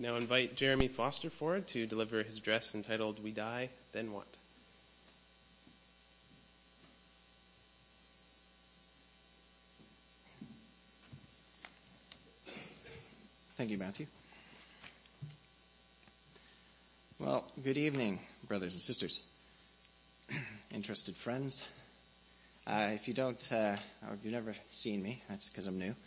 now invite Jeremy Foster forward to deliver his address entitled We Die, Then What? Thank you, Matthew. Well, good evening, brothers and sisters, interested friends. If you don't, or if you've never seen me, that's because I'm new.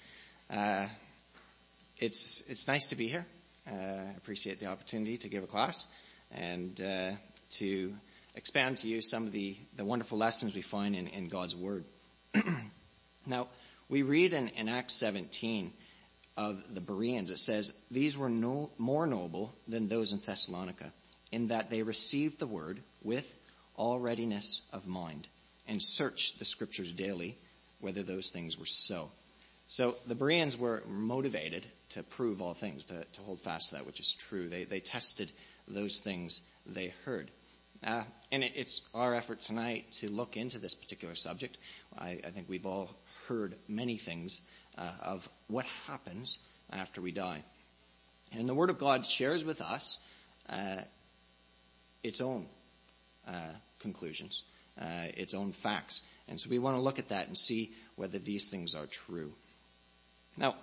It's nice to be here. I appreciate the opportunity to give a class and to expound to you some of the wonderful lessons we find in God's Word. Now, we read in Acts 17 of the Bereans, it says, "These were more noble than those in Thessalonica, in that they received the word with all readiness of mind, and searched the scriptures daily, whether those things were so." So the Bereans were motivated to prove all things, to hold fast to that which is true. They tested those things they heard. And it's our effort tonight to look into this particular subject. I think we've all heard many things of what happens after we die. And the Word of God shares with us its own conclusions, its own facts. And so we want to look at that and see whether these things are true. Now,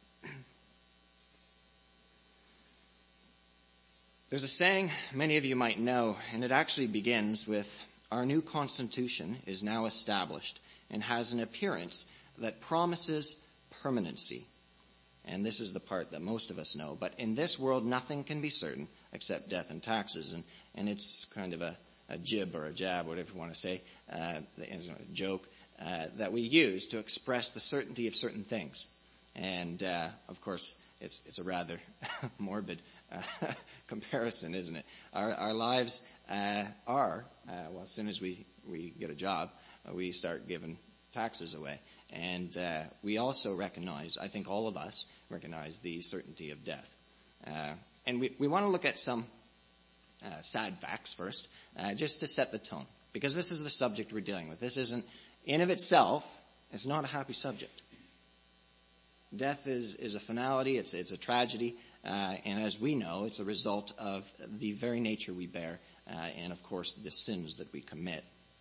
there's a saying many of you might know, and it actually begins with, "Our new Constitution is now established and has an appearance that promises permanency." And this is the part that most of us know. But in this world, nothing can be certain except death and taxes. And it's kind of a jib or a jab, whatever you want to say, a joke that we use to express the certainty of certain things. And, of course, it's a rather morbid comparison, isn't it? Our lives well, as soon as we get a job, we start giving taxes away. And we also recognize, I think all of us recognize, the certainty of death. And we want to look at some sad facts first, just to set the tone. Because this is the subject we're dealing with. This isn't, in of itself, it's not a happy subject. Death is a finality, it's a tragedy, and as we know, it's a result of the very nature we bear, and of course the sins that we commit.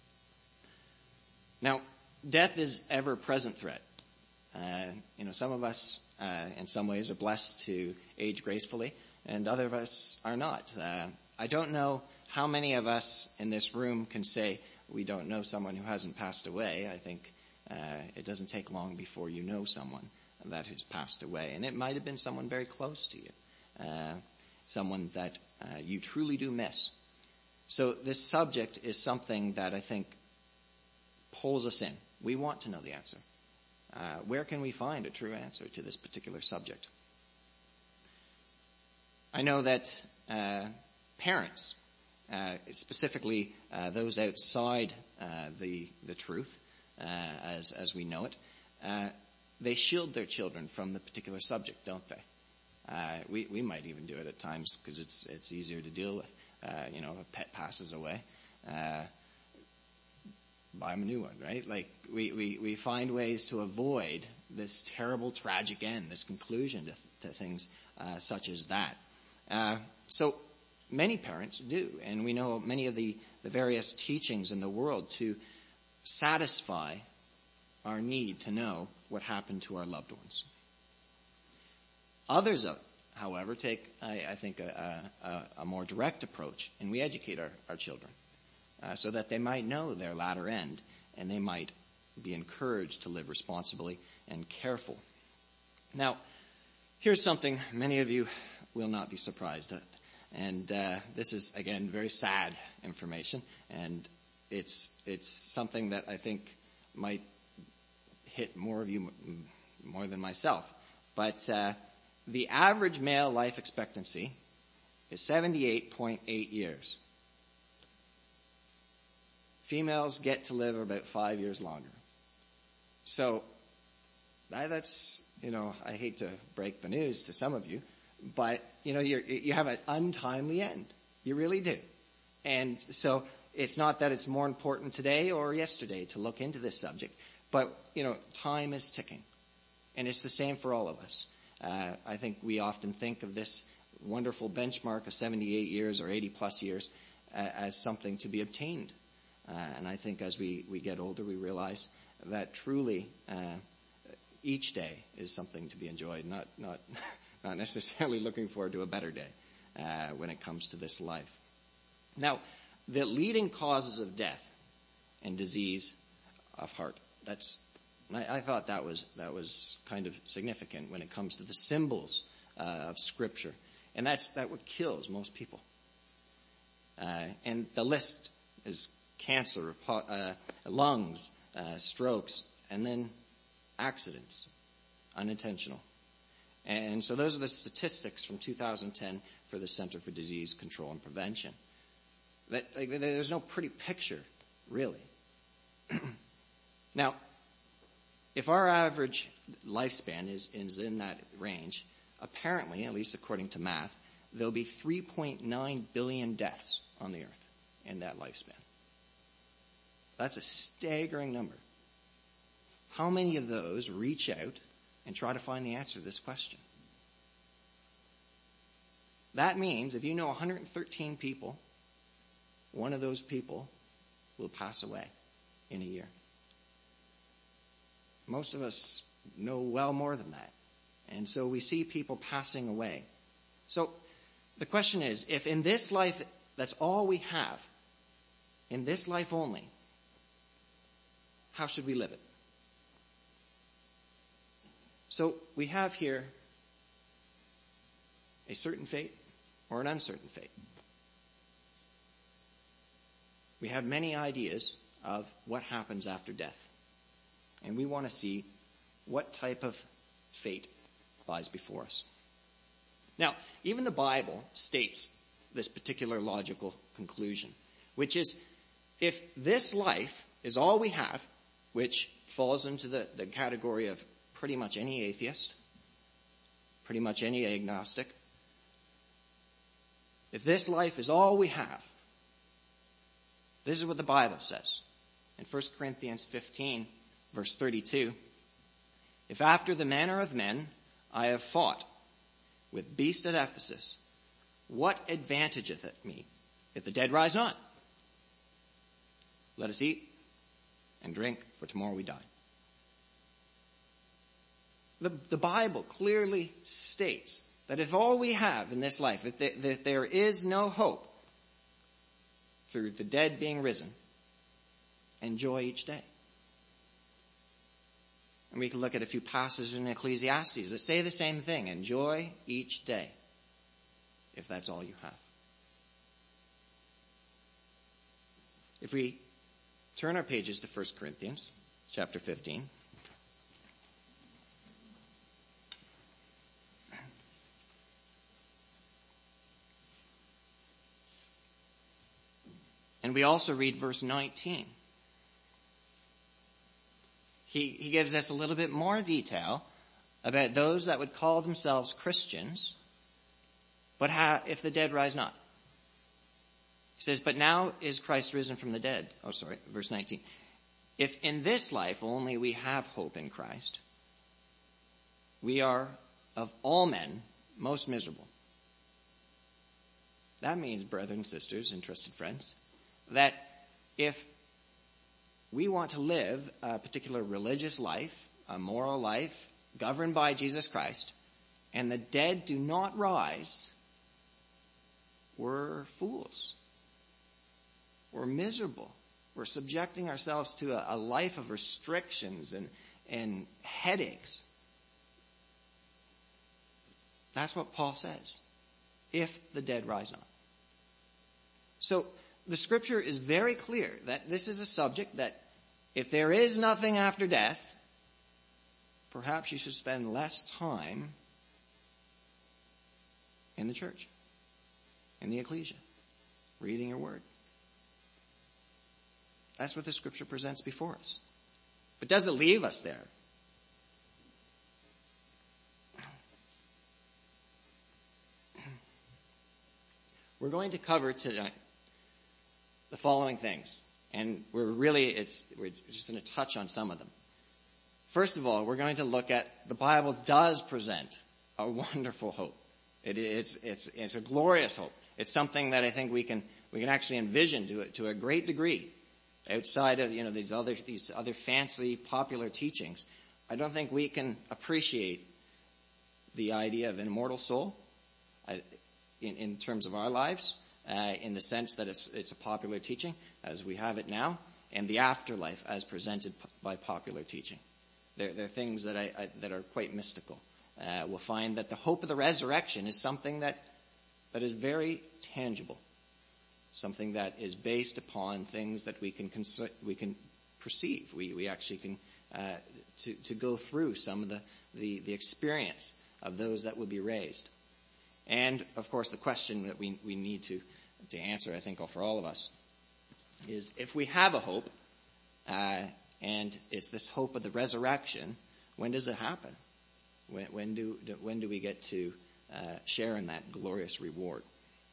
Now, death is ever-present threat. Some of us, in some ways, are blessed to age gracefully, and other of us are not. I don't know how many of us in this room can say we don't know someone who hasn't passed away. I think it doesn't take long before you know someone that has passed away, and it might have been someone very close to you, someone that you truly do miss. So this subject is something that I think pulls us in. We want to know the answer. Where can we find a true answer to this particular subject? I know that parents, specifically those outside the truth, as we know it, they shield their children from the particular subject, don't they? We might even do it at times because it's easier to deal with. If a pet passes away, buy them a new one, right? Like we find ways to avoid this terrible, tragic end, this conclusion to things such as that. So many parents do, and we know many of the various teachings in the world to satisfy our need to know what happened to our loved ones. Others, however, take, I think, a more direct approach, and we educate our children so that they might know their latter end, and they might be encouraged to live responsibly and careful. Now, here's something many of you will not be surprised at, and this is, again, very sad information, and it's something that I think might hit more of you more than myself. But the average male life expectancy is 78.8 years. Females get to live about 5 years longer. So that's, I hate to break the news to some of you, but, you have an untimely end. You really do. And so it's not that it's more important today or yesterday to look into this subject, but, time is ticking. And it's the same for all of us. I think we often think of this wonderful benchmark of 78 years or 80 plus years as something to be obtained. And I think as we get older, we realize that truly each day is something to be enjoyed, not necessarily looking forward to a better day when it comes to this life. Now, the leading causes of death and disease of heart. I thought that was kind of significant when it comes to the symbols of Scripture, and that what kills most people. And the list is cancer, lungs, strokes, and then accidents, unintentional. And so those are the statistics from 2010 for the Center for Disease Control and Prevention. There's no pretty picture, really. Now, if our average lifespan is in that range, apparently, at least according to math, there'll be 3.9 billion deaths on the earth in that lifespan. That's a staggering number. How many of those reach out and try to find the answer to this question? That means if you know 113 people, one of those people will pass away in a year. Most of us know well more than that. And so we see people passing away. So the question is, if in this life, that's all we have, in this life only, how should we live it? So we have here a certain fate or an uncertain fate. We have many ideas of what happens after death. And we want to see what type of fate lies before us. Now, even the Bible states this particular logical conclusion, which is if this life is all we have, which falls into the category of pretty much any atheist, pretty much any agnostic, if this life is all we have, this is what the Bible says. In 1 Corinthians 15, verse 32, if after the manner of men I have fought with beasts at Ephesus, what advantageth it me if the dead rise not? Let us eat and drink, for tomorrow we die. The Bible clearly states that if all we have in this life, that there is no hope through the dead being risen, enjoy each day. And we can look at a few passages in Ecclesiastes that say the same thing. Enjoy each day, if that's all you have. If we turn our pages to 1 Corinthians chapter 15. And we also read verse 19. He gives us a little bit more detail about those that would call themselves Christians, but if the dead rise not. He says, but now is Christ risen from the dead. Verse 19. If in this life only we have hope in Christ, we are of all men most miserable. That means, brethren and sisters and trusted friends, that if we want to live a particular religious life, a moral life, governed by Jesus Christ, and the dead do not rise, we're fools. We're miserable. We're subjecting ourselves to a life of restrictions and headaches. That's what Paul says. If the dead rise not. So the Scripture is very clear that this is a subject that if there is nothing after death, perhaps you should spend less time in the church, in the ecclesia, reading your word. That's what the Scripture presents before us. But does it leave us there? We're going to cover tonight the following things. And we're just going to touch on some of them. First of all, we're going to look at the Bible does present a wonderful hope It's a glorious hope. It's something that I think we can actually envision to a great degree outside of, these other fancy popular teachings. I don't think we can appreciate the idea of an immortal soul in terms of our lives, in the sense that it's a popular teaching as we have it now, and the afterlife as presented by popular teaching. They're things that are quite mystical. We'll find that the hope of the resurrection is something that is very tangible, something that is based upon things that we can perceive. We actually can to go through some of the experience of those that will be raised. And of course, the question that we need to answer, I think, for all of us, is if we have a hope, and it's this hope of the resurrection, when does it happen? When do we get to share in that glorious reward?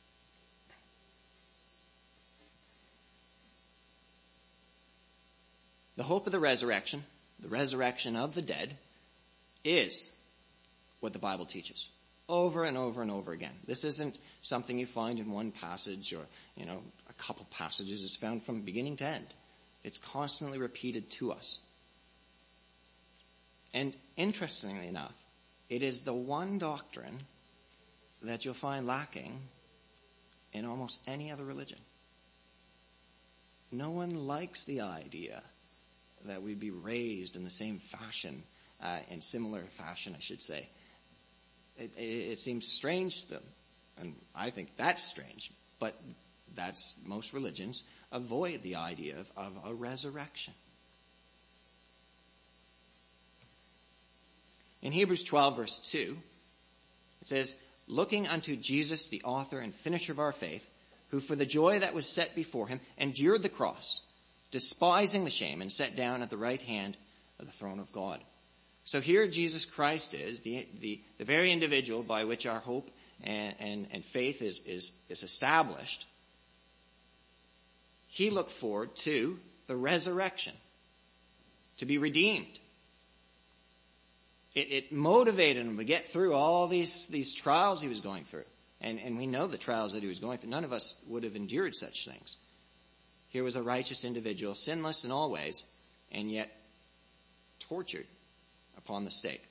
The hope of the resurrection of the dead, is what the Bible teaches over and over and over again. This isn't something you find in one passage or, a couple passages. It's found from beginning to end. It's constantly repeated to us. And interestingly enough, it is the one doctrine that you'll find lacking in almost any other religion. No one likes the idea that we'd be raised in the same fashion, in similar fashion, I should say. It seems strange to them, and I think that's strange, but most religions avoid the idea of a resurrection. In Hebrews 12, verse 2, it says, "Looking unto Jesus, the author and finisher of our faith, who for the joy that was set before him endured the cross, despising the shame, and sat down at the right hand of the throne of God." So here Jesus Christ is the very individual by which our hope and faith is established. He looked forward to the resurrection, to be redeemed. It motivated him to get through all these trials he was going through. And we know the trials that he was going through. None of us would have endured such things. Here was a righteous individual, sinless in all ways, and yet tortured upon the stake.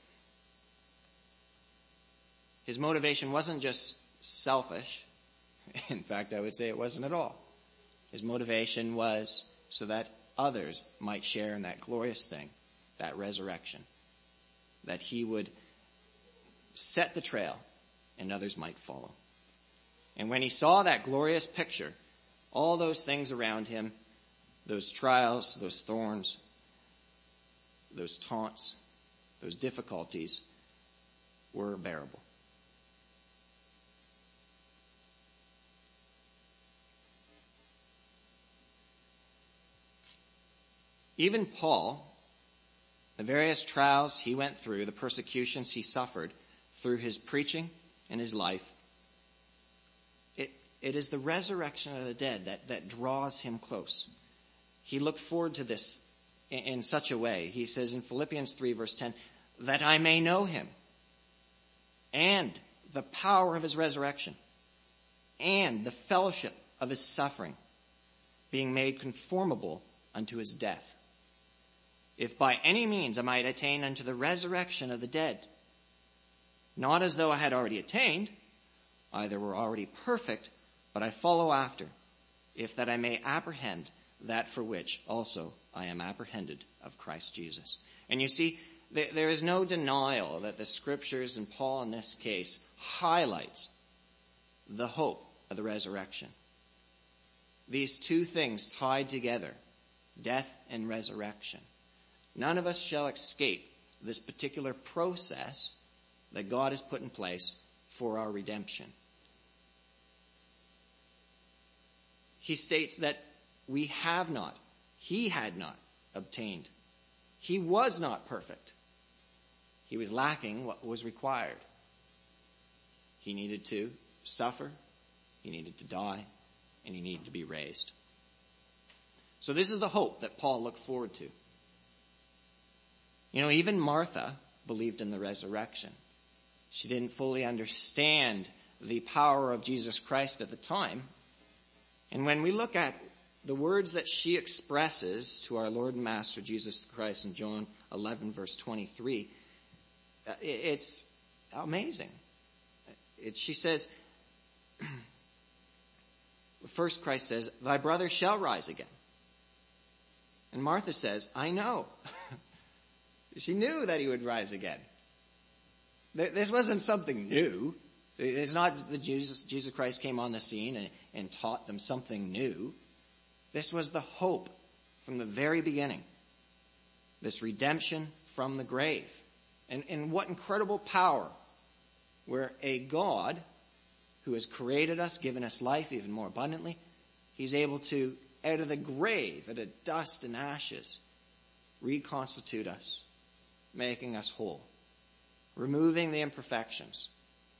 His motivation wasn't just selfish. In fact, I would say it wasn't at all. His motivation was so that others might share in that glorious thing, that resurrection, that he would set the trail and others might follow. And when he saw that glorious picture, all those things around him, those trials, those thorns, those taunts, those difficulties, were bearable. Even Paul, the various trials he went through, the persecutions he suffered through his preaching and his life, it is the resurrection of the dead that draws him close. He looked forward to this in such a way. He says in Philippians 3 verse 10, "That I may know him and the power of his resurrection and the fellowship of his suffering, being made conformable unto his death. If by any means I might attain unto the resurrection of the dead, not as though I had already attained, either were already perfect, but I follow after, if that I may apprehend that for which also I am apprehended of Christ Jesus." And you see, there is no denial that the scriptures, and Paul in this case, highlights the hope of the resurrection. These two things tied together, death and resurrection. None of us shall escape this particular process that God has put in place for our redemption. He states that he had not obtained. He was not perfect. He was lacking what was required. He needed to suffer, he needed to die, and he needed to be raised. So this is the hope that Paul looked forward to. Even Martha believed in the resurrection. She didn't fully understand the power of Jesus Christ at the time. And when we look at the words that she expresses to our Lord and Master Jesus Christ in John 11 verse 23, it's amazing. She says, first Christ says, "Thy brother shall rise again." And Martha says, "I know." She knew that he would rise again. This wasn't something new. It's not that Jesus Christ came on the scene and taught them something new. This was the hope from the very beginning. This redemption from the grave. And what incredible power, where a God who has created us, given us life even more abundantly, he's able to, out of the grave, out of dust and ashes, reconstitute us, making us whole, removing the imperfections.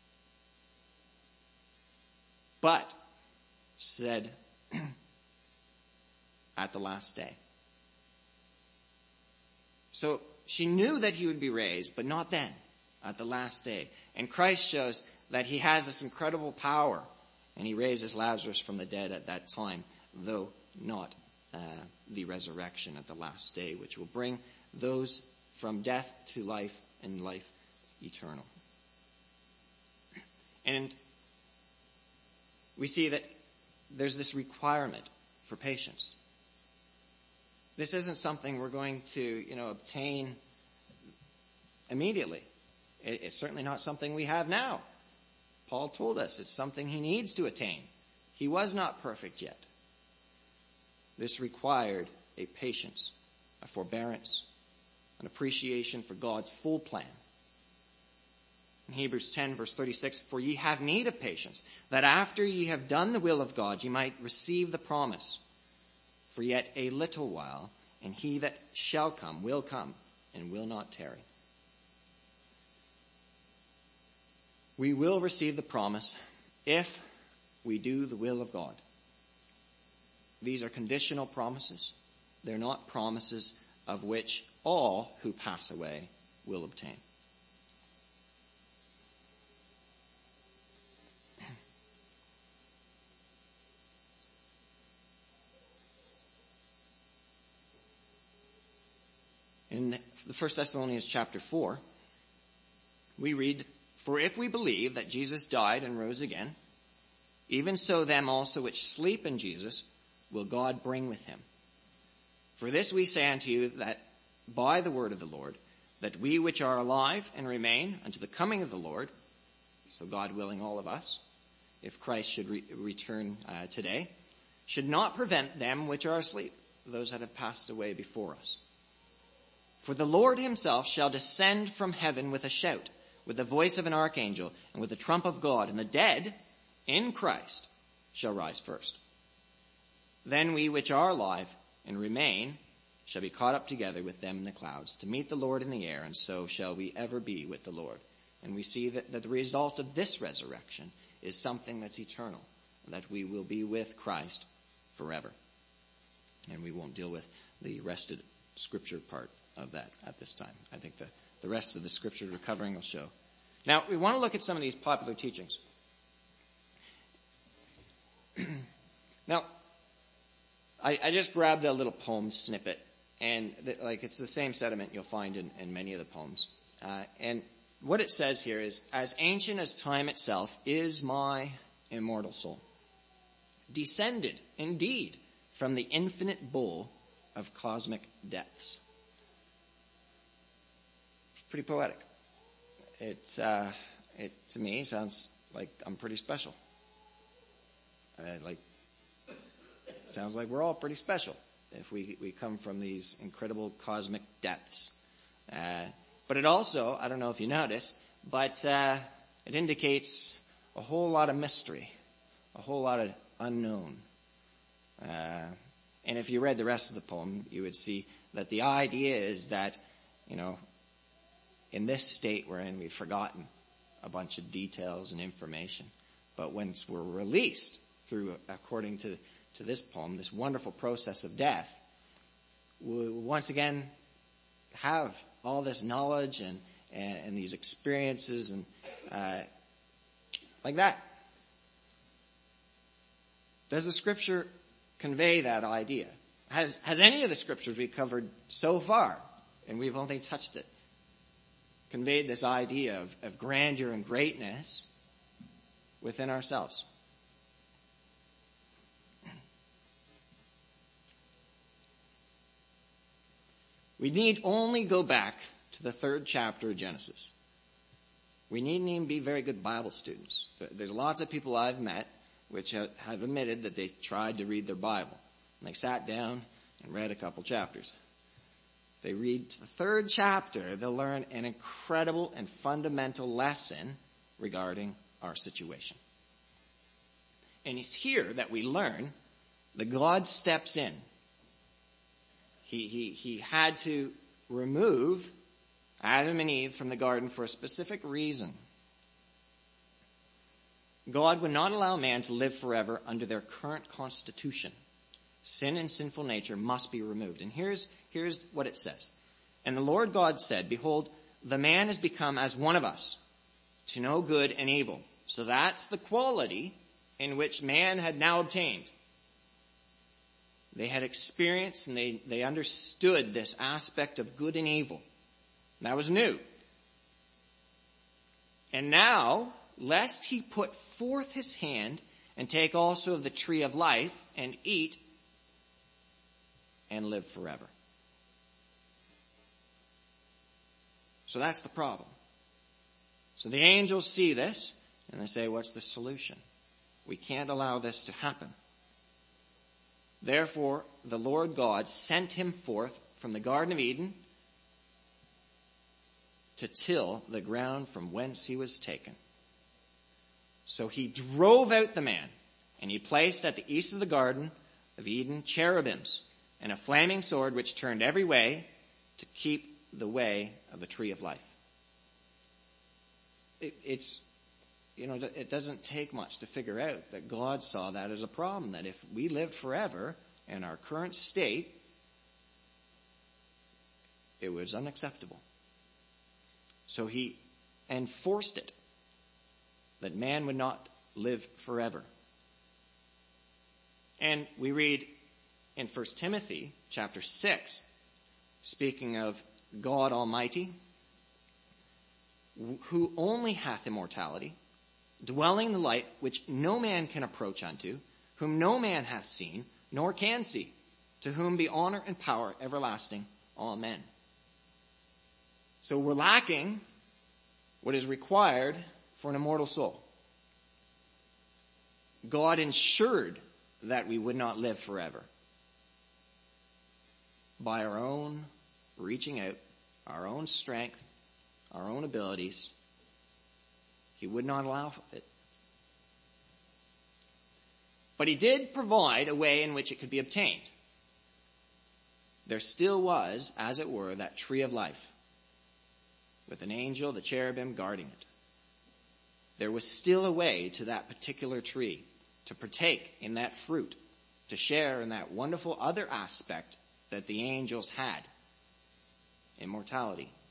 But, said, at the last day. So she knew that he would be raised, but not then, at the last day. And Christ shows that he has this incredible power, and he raises Lazarus from the dead at that time, though not the resurrection at the last day, which will bring those from death to life and life eternal. And we see that there's this requirement for patience. This isn't something we're going to, obtain immediately. It's certainly not something we have now. Paul told us it's something he needs to attain. He was not perfect yet. This required a patience, a forbearance, an appreciation for God's full plan. In Hebrews 10 verse 36, "For ye have need of patience, that after ye have done the will of God, ye might receive the promise. For yet a little while, and he that shall come will come, and will not tarry." We will receive the promise if we do the will of God. These are conditional promises. They're not promises of which all who pass away will obtain. In the 1 Thessalonians chapter 4, we read, "For if we believe that Jesus died and rose again, even so them also which sleep in Jesus will God bring with him. For this we say unto you, that by the word of the Lord, that we which are alive and remain unto the coming of the Lord," so God willing all of us, if Christ should return today, "should not prevent them which are asleep, those that have passed away before us. For the Lord himself shall descend from heaven with a shout, with the voice of an archangel, and with the trump of God, and the dead in Christ shall rise first. Then we which are alive and remain shall be caught up together with them in the clouds to meet the Lord in the air, and so shall we ever be with the Lord." And we see that the result of this resurrection is something that's eternal, that we will be with Christ forever. And we won't deal with the rest of the scripture part of that at this time. I think the rest of the scripture we're covering will show. Now, we want to look at some of these popular teachings. Now, I just grabbed a little poem snippet, and it's the same sentiment you'll find in many of the poems. And what it says here is, "As ancient as time itself is my immortal soul, descended indeed from the infinite bowl of cosmic depths." It's pretty poetic. It to me sounds like I'm pretty special. Sounds like we're all pretty special if we come from these incredible cosmic depths. But it also, I don't know if you noticed, but it indicates a whole lot of mystery, a whole lot of unknown. And if you read the rest of the poem, you would see that the idea is that, in this state we're in, we've forgotten a bunch of details and information. But once we're released through, according to this poem, this wonderful process of death, we'll once again have all this knowledge and these experiences and like that. Does the scripture convey that idea? Has any of the scriptures we covered so far, and we've only touched it, conveyed this idea of grandeur and greatness within ourselves? We need only go back to the 3rd chapter of Genesis. We needn't even be very good Bible students. There's lots of people I've met which have admitted that they tried to read their Bible. And they sat down and read a couple chapters. If they read the 3rd chapter, they'll learn an incredible and fundamental lesson regarding our situation. And it's here that we learn that God steps in. He had to remove Adam and Eve from the garden for a specific reason. God would not allow man to live forever under their current constitution. Sin and sinful nature must be removed. And here's what it says. And the Lord God said, behold, the man has become as one of us, to know good and evil. So that's the quality in which man had now obtained. They had experienced and they understood this aspect of good and evil. That was new. And now, lest he put forth his hand and take also of the tree of life and eat and live forever. So that's the problem. So the angels see this and they say, what's the solution? We can't allow this to happen. Therefore, the Lord God sent him forth from the Garden of Eden to till the ground from whence he was taken. So he drove out the man, and he placed at the east of the Garden of Eden cherubims and a flaming sword which turned every way to keep the way of the tree of life. It doesn't take much to figure out that God saw that as a problem, that if we lived forever in our current state, it was unacceptable. So he enforced it, that man would not live forever. And we read in 1 Timothy chapter 6, speaking of God Almighty, who only hath immortality, dwelling in the light which no man can approach unto, whom no man hath seen, nor can see, to whom be honor and power everlasting. Amen. So we're lacking what is required for an immortal soul. God ensured that we would not live forever by our own reaching out, our own strength, our own abilities. He would not allow it. But he did provide a way in which it could be obtained. There still was, as it were, that tree of life, with an angel, the cherubim, guarding it. There was still a way to that particular tree, to partake in that fruit, to share in that wonderful other aspect that the angels had, immortality.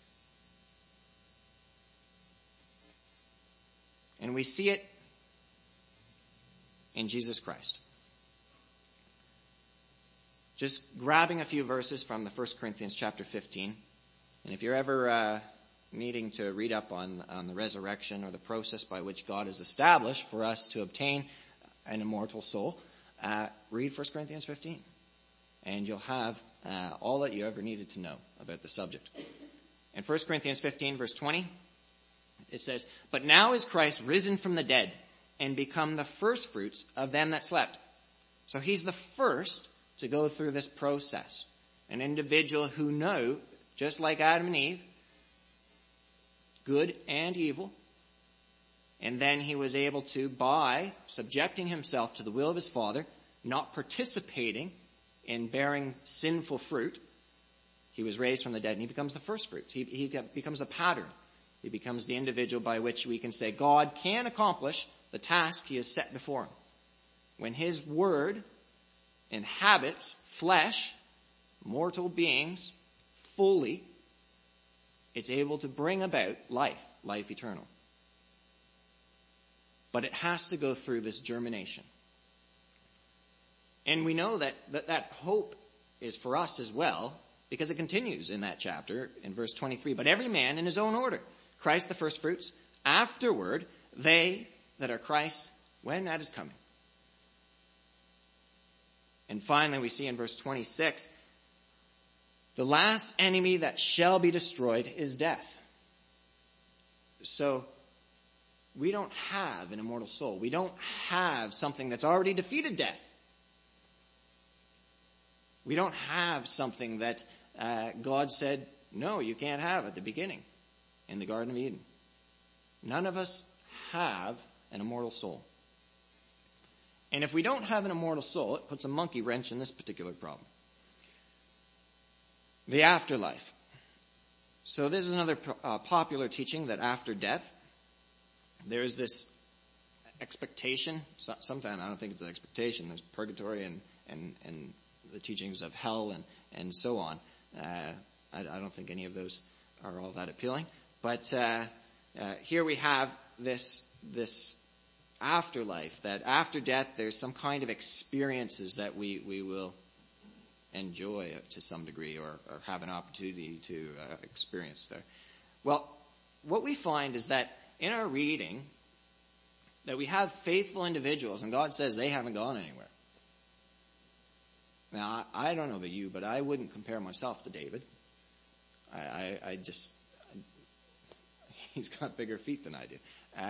And we see it in Jesus Christ. Just grabbing a few verses from the 1 Corinthians chapter 15. And if you're ever needing to read up on the resurrection or the process by which God has established for us to obtain an immortal soul, read 1 Corinthians 15. And you'll have all that you ever needed to know about the subject. In 1 Corinthians 15 verse 20, it says, but now is Christ risen from the dead and become the firstfruits of them that slept. So he's the first to go through this process. An individual who knew, just like Adam and Eve, good and evil. And then he was able to, by subjecting himself to the will of his Father, not participating in bearing sinful fruit, he was raised from the dead and he becomes the firstfruits. He becomes a pattern. He becomes the individual by which we can say God can accomplish the task he has set before him. When his word inhabits flesh, mortal beings, fully, it's able to bring about life eternal. but it has to go through this germination. And we know that hope is for us as well, because it continues in that chapter in verse 23. But every man in his own order. Christ the first fruits. Afterward, they that are Christ when that is coming. And finally, we see in verse 26, the last enemy that shall be destroyed is death. So, we don't have an immortal soul. We don't have something that's already defeated death. We don't have something that God said, no, you can't have at the beginning in the Garden of Eden. None of us have an immortal soul. And if we don't have an immortal soul, it puts a monkey wrench in this particular problem. The afterlife. So this is another popular teaching that after death, there is this expectation. Sometimes I don't think it's an expectation. There's purgatory and the teachings of hell and so on. I don't think any of those are all that appealing. But here we have this afterlife, that after death there's some kind of experiences that we will enjoy to some degree or have an opportunity to experience there. Well, what we find is that in our reading that we have faithful individuals, and God says they haven't gone anywhere. Now, I don't know about you, but I wouldn't compare myself to David. He's got bigger feet than I do.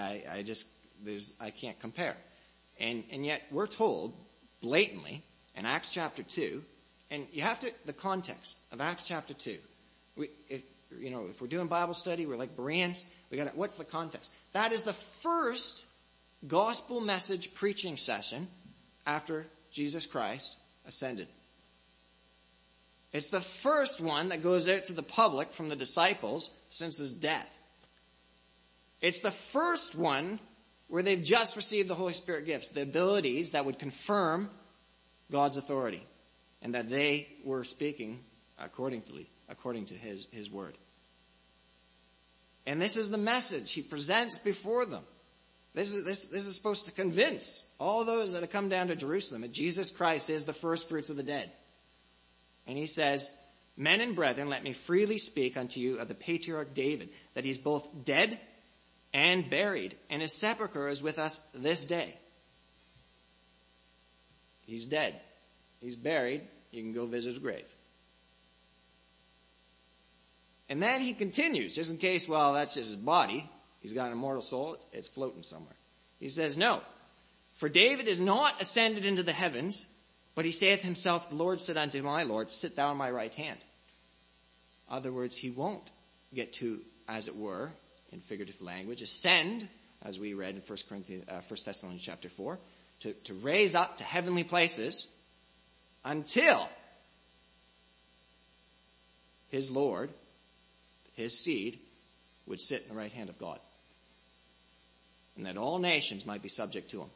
I can't compare. And yet we're told blatantly in Acts chapter 2, and you have to, the context of Acts chapter 2. If we're doing Bible study, we're like Bereans, what's the context? That is the first gospel message preaching session after Jesus Christ ascended. It's the first one that goes out to the public from the disciples since his death. It's the first one where they've just received the Holy Spirit gifts, the abilities that would confirm God's authority, and that they were speaking according to his word. And this is the message he presents before them. This is supposed to convince all those that have come down to Jerusalem that Jesus Christ is the first fruits of the dead. And he says, men and brethren, let me freely speak unto you of the patriarch David, that he's both dead and buried, and his sepulchre is with us this day. He's dead. He's buried. You can go visit his grave. And then he continues, just in case, well, that's just his body. He's got an immortal soul. It's floating somewhere. He says, no. For David is not ascended into the heavens, but he saith himself, the Lord said unto my Lord, sit thou on my right hand. In other words, he won't get to, as it were, in figurative language, ascend, as we read in 1 Thessalonians chapter 4, to raise up to heavenly places until his Lord, his seed, would sit in the right hand of God. And that all nations might be subject to him.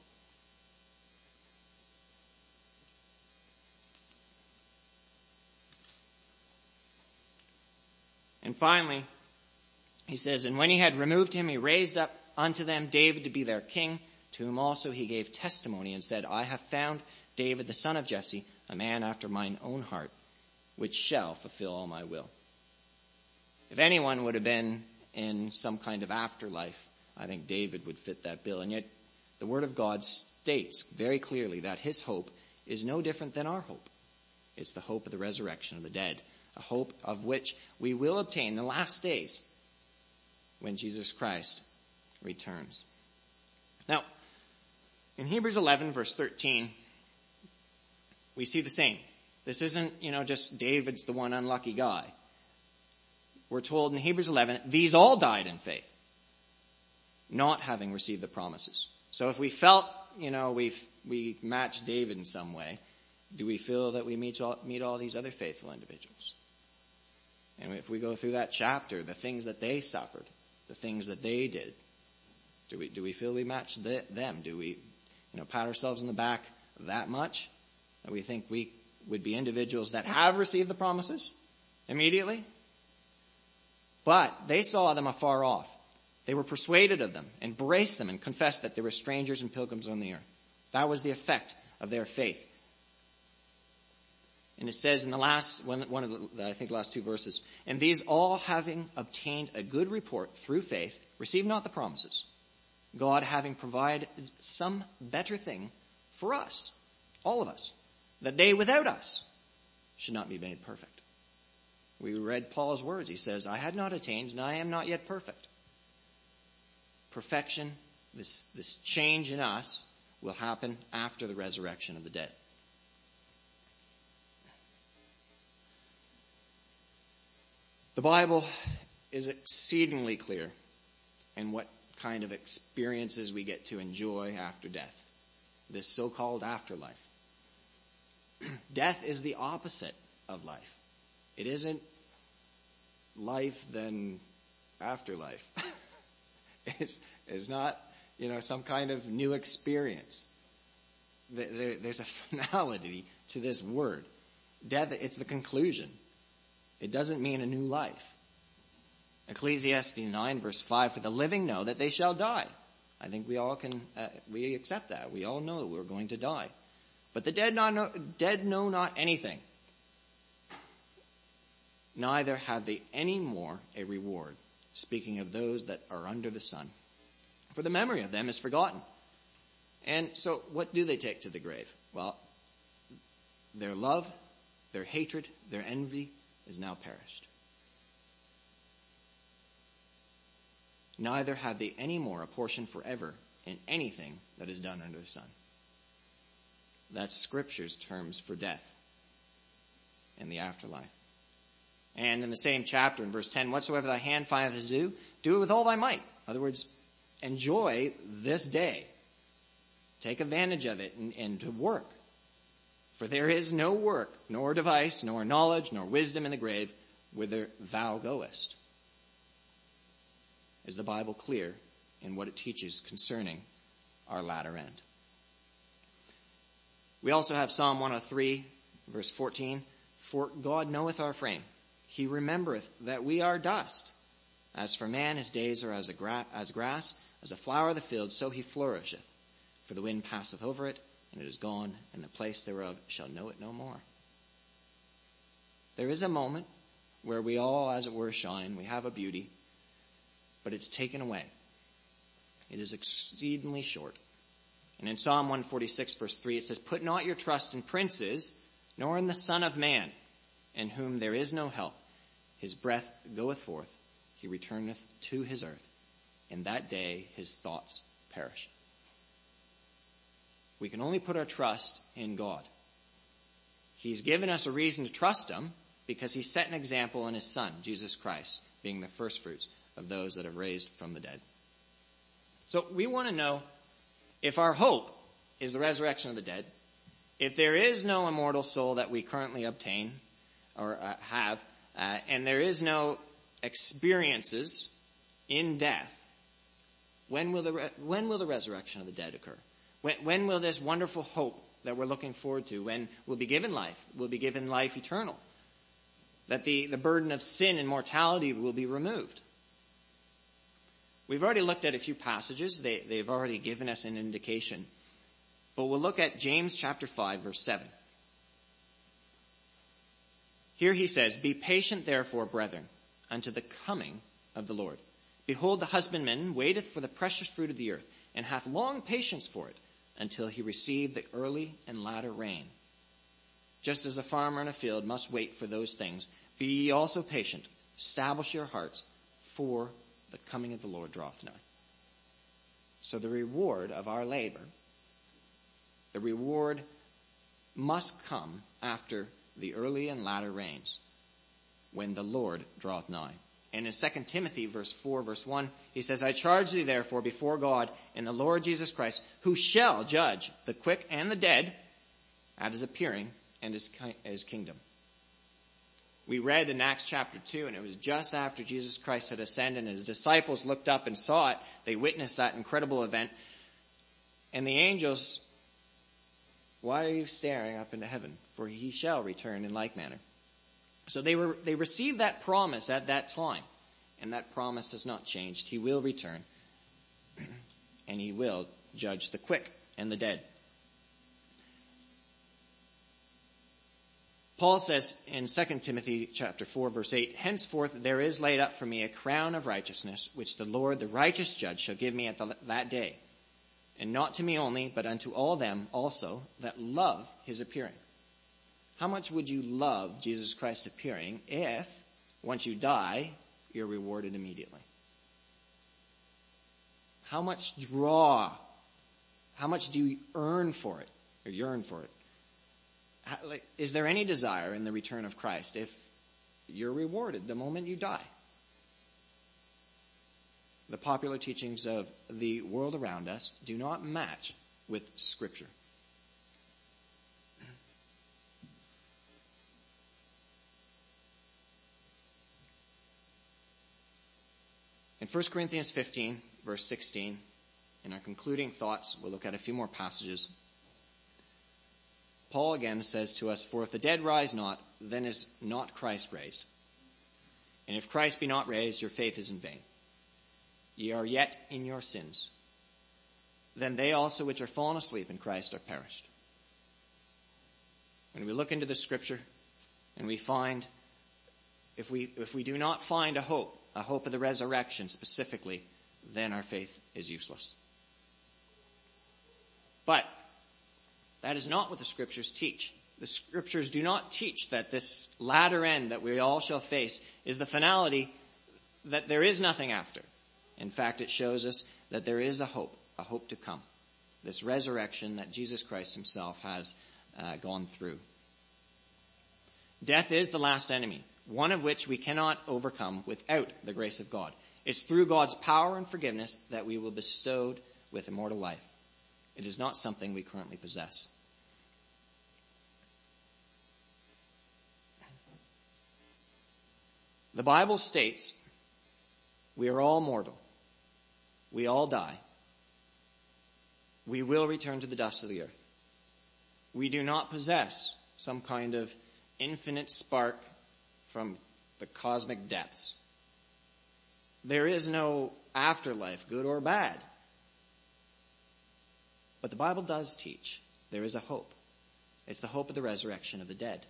And finally, he says, and when he had removed him, he raised up unto them David to be their king, to whom also he gave testimony and said, I have found David the son of Jesse, a man after mine own heart, which shall fulfill all my will. If anyone would have been in some kind of afterlife, I think David would fit that bill. And yet the Word of God states very clearly that his hope is no different than our hope. It's the hope of the resurrection of the dead, a hope of which we will obtain in the last days when Jesus Christ returns. Now, in Hebrews 11, verse 13, we see the same. This isn't, just David's the one unlucky guy. We're told in Hebrews 11, these all died in faith, not having received the promises. So if we felt, we match David in some way, do we feel that we meet all these other faithful individuals? And if we go through that chapter, the things that they suffered, the things that they did, do we feel we match them? Do we, pat ourselves on the back that much that we think we would be individuals that have received the promises immediately? But they saw them afar off, They were persuaded of them, embraced them, and confessed that they were strangers and pilgrims on the earth. That was the effect of their faith. And it says in the last, one of the, I think, last two verses, and these all having obtained a good report through faith, received not the promises, God having provided some better thing for us, all of us, that they without us should not be made perfect. We read Paul's words. He says, I had not attained, and I am not yet perfect. Perfection, this change in us, will happen after the resurrection of the dead. The Bible is exceedingly clear in what kind of experiences we get to enjoy after death, this so-called afterlife. Death is the opposite of life. It isn't life then afterlife. It's not, some kind of new experience. There's a finality to this word. Death, it's the conclusion. It doesn't mean a new life. Ecclesiastes 9 verse 5, for the living know that they shall die. I think we all we accept that. We all know that we're going to die. But the dead know not anything. Neither have they any more a reward. Speaking of those that are under the sun. For the memory of them is forgotten. And so what do they take to the grave? Well, their love, their hatred, their envy is now perished. Neither have they any more a portion forever in anything that is done under the sun. That's Scripture's terms for death and the afterlife. And in the same chapter, in verse 10, whatsoever thy hand findeth to do, do it with all thy might. In other words, enjoy this day. Take advantage of it and to work. For there is no work, nor device, nor knowledge, nor wisdom in the grave, whither thou goest. Is the Bible clear in what it teaches concerning our latter end? We also have Psalm 103, verse 14. For God knoweth our frame. He remembereth that we are dust. As for man, his days are as grass, as a flower of the field, so he flourisheth. For the wind passeth over it, and it is gone, and the place thereof shall know it no more. There is a moment where we all, as it were, shine. We have a beauty, but it's taken away. It is exceedingly short. And in Psalm 146, verse 3, it says, put not your trust in princes, nor in the Son of Man, in whom there is no help. His breath goeth forth, he returneth to his earth. In that day his thoughts perish. We can only put our trust in God. He's given us a reason to trust him because he set an example in his Son, Jesus Christ, being the firstfruits of those that have raised from the dead. So we want to know if our hope is the resurrection of the dead, if there is no immortal soul that we currently obtain or have, and there is no experiences in death, when will the resurrection of the dead occur? When will this wonderful hope that we're looking forward to, when we'll be given life, we'll be given life eternal, that the burden of sin and mortality will be removed? We've already looked at a few passages. They've already given us an indication. But we'll look at James chapter 5, verse 7. Here he says, be patient therefore, brethren, unto the coming of the Lord. Behold, the husbandman waiteth for the precious fruit of the earth, and hath long patience for it, until he receive the early and latter rain. Just as a farmer in a field must wait for those things, be ye also patient. Establish your hearts, for the coming of the Lord draweth nigh. So the reward of our labor, the reward must come after the early and latter rains, when the Lord draweth nigh. And in 2 Timothy verse 4, verse 1, he says, I charge thee therefore before God and the Lord Jesus Christ, who shall judge the quick and the dead at his appearing and his kingdom. We read in Acts chapter 2, and it was just after Jesus Christ had ascended and his disciples looked up and saw it. They witnessed that incredible event. And the angels, why are you staring up into heaven? For he shall return in like manner. So they received that promise at that time. and that promise has not changed. He will return, and he will judge the quick and the dead. Paul says in 2 Timothy chapter 4, verse 8, "Henceforth there is laid up for me a crown of righteousness, which the Lord, the righteous judge, shall give me at that day. And not to me only, but unto all them also that love his appearing." How much would you love Jesus Christ appearing if, once you die, you're rewarded immediately? How much do you earn for it, or yearn for it? Is there any desire in the return of Christ if you're rewarded the moment you die? The popular teachings of the world around us do not match with Scripture. In 1 Corinthians 15, verse 16, in our concluding thoughts, we'll look at a few more passages. Paul again says to us, "For if the dead rise not, then is not Christ raised. And if Christ be not raised, your faith is in vain. Ye are yet in your sins. Then they also which are fallen asleep in Christ are perished." When we look into the Scripture and we find, if we do not find a hope of the resurrection specifically, then our faith is useless. But that is not what the Scriptures teach. The Scriptures do not teach that this latter end that we all shall face is the finality, that there is nothing after. In fact, it shows us that there is a hope to come. This resurrection that Jesus Christ himself has gone through. Death is the last enemy, one of which we cannot overcome without the grace of God. It's through God's power and forgiveness that we will be bestowed with immortal life. It is not something we currently possess. The Bible states we are all mortal. We all die. We will return to the dust of the earth. We do not possess some kind of infinite spark from the cosmic depths. There is no afterlife, good or bad. But the Bible does teach there is a hope. It's the hope of the resurrection of the dead.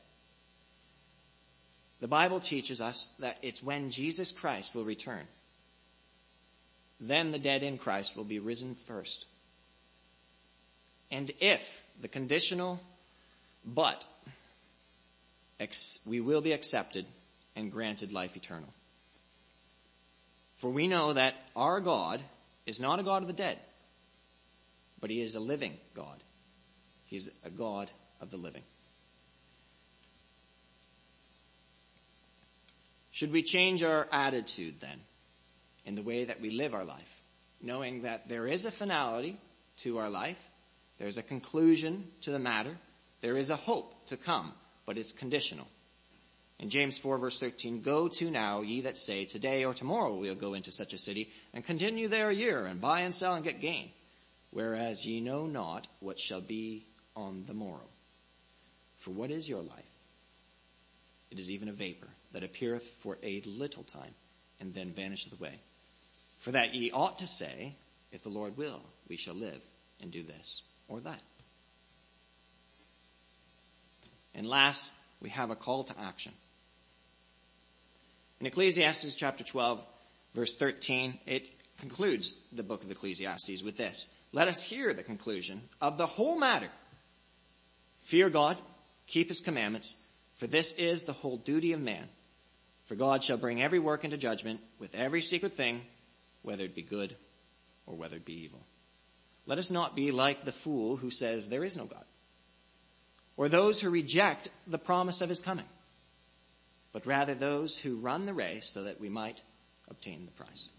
The Bible teaches us that it's when Jesus Christ will return. Then the dead in Christ will be risen first. And if the conditional but, we will be accepted and granted life eternal. For we know that our God is not a God of the dead, but he is a living God. He's a God of the living. Should we change our attitude then in the way that we live our life, knowing that there is a finality to our life, there's a conclusion to the matter, there is a hope to come, but it's conditional. In James 4 verse 13, "Go to now, ye that say, today or tomorrow we'll go into such a city, and continue there a year, and buy and sell and get gain. Whereas ye know not what shall be on the morrow. For what is your life? It is even a vapor that appeareth for a little time, and then vanisheth away. For that ye ought to say, if the Lord will, we shall live and do this or that." And last, we have a call to action. In Ecclesiastes chapter 12, verse 13, it concludes the book of Ecclesiastes with this: "Let us hear the conclusion of the whole matter. Fear God, keep his commandments, for this is the whole duty of man. For God shall bring every work into judgment with every secret thing, whether it be good or whether it be evil. Let us not be like the fool who says there is no God, or those who reject the promise of his coming, but rather those who run the race so that we might obtain the prize."